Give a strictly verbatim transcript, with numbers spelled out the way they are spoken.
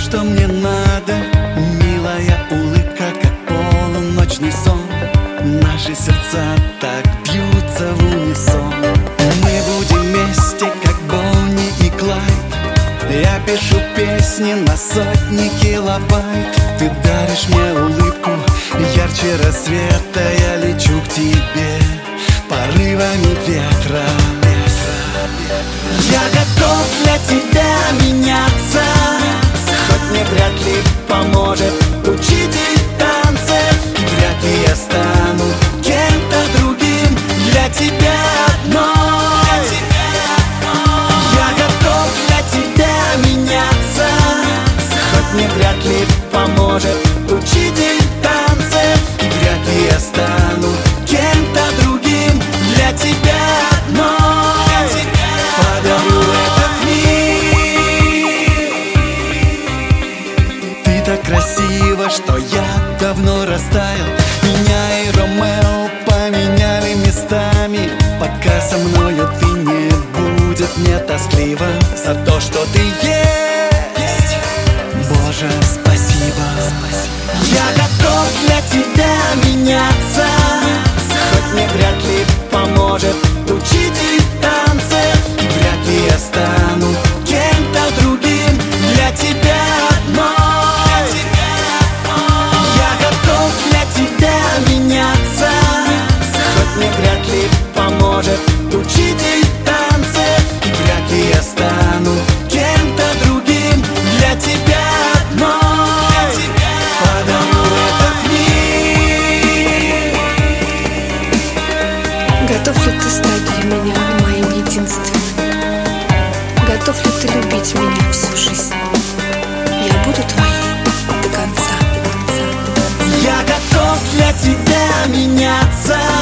что мне надо. Милая улыбка, как полуночный сон. Наши сердца так бьются в унисон. Мы будем вместе, как Бонни и Клайд. Я пишу песни на сотни килобайт. Ты даришь мне улыбку ярче рассвета. Я лечу к тебе порывами ветра. Я готов для тебя меняться, хоть мне вряд ли поможет учитель танцев. Вряд ли я стану кем-то другим для тебя одной. Я готов для тебя меняться, хоть мне вряд ли поможет учитель танцев. Вряд ли я стану кем-то другим для тебя одной. Подарю этот мир. Ты так красива, что я давно растаял. Меня и Ромео поменяли местами. Пока со мною ты, не будет мне тоскливо за то, что ты есть. Боже, спасибо. Я готов для тебя меняться, хоть мне вряд ли поможет учитель танцев. Вряд ли я стану кем-то другим для тебя одной. Я готов для тебя меняться, хоть мне вряд ли поможет учитель танцев. Вряд ли я стану кем-то другим для тебя одной. Подарю этот мир. Готов ли ты стать для меня моим единственным? Готов ли ты любить меня всю жизнь? Я буду твоей до конца. Я готов для тебя меняться,